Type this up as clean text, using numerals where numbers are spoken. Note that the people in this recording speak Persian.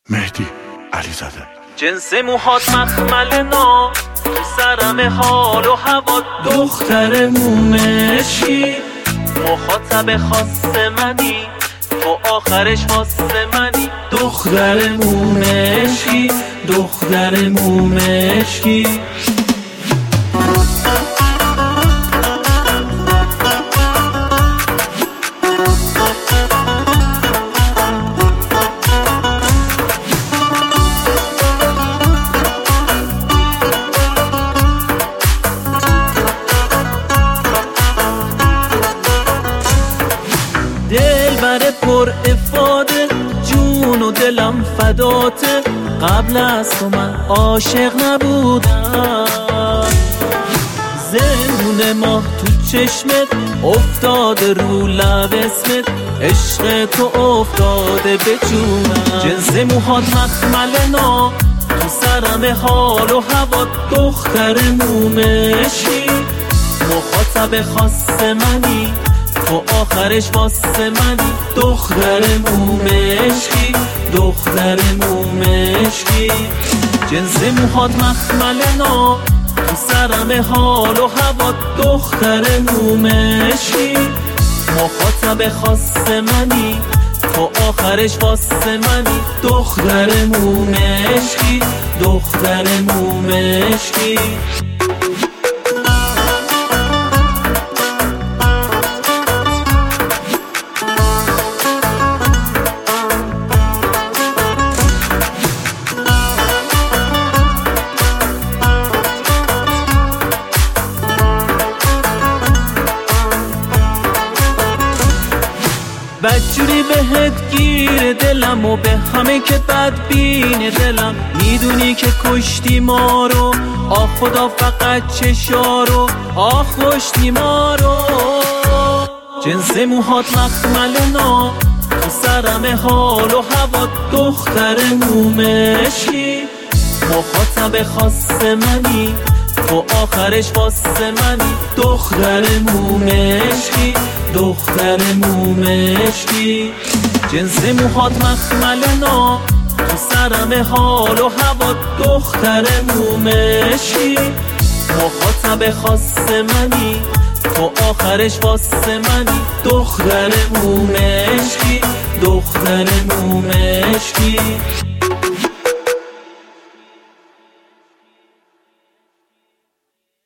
مهدی علیزاده. جنس موهات مخمل نا تو سرم حال و هوا، دختر مومشی مخاطب خاص منی، تو آخرش واسه منی. دختر مومشی دختر مومشی. دلبر پر افاده، جون و دلم فداته، قبل از تو من عاشق نبودم. زندون ماه تو چشمت افتاده، رو لب اسمت عشق تو افتاده به جونم. جنس موهات مخمل نا تو سرم حال و هوا، دختر مومشی مخاطب خاص منی، تو آخرش واسه منی. دختر مومشی دختر مومشی. جنس موهات مخمل نا تو سرم حال و هوا، دختر مومشی مخاطب خاص منی، تو آخرش واسه منی. دختر مومشی دختر مومشی. بدجوری بهت گیر دلم و به همه که بدبین دلم. میدونی که کشتی ما رو، آه خدا فقط چشارو، آه کشتی ما رو. جنس موهات مخمل نا تو سرم حال و هوا، دختر مومشی مخاطب خاص منی، تو آخرش واسه منی. دختر مومشی دختر مومشی. جنس موهات مخمل نا تو سرم حال و هوا، دختر مومشی مخاطب خاص منی، تو آخرش واسه منی. دختر مومشی دختر مومشی.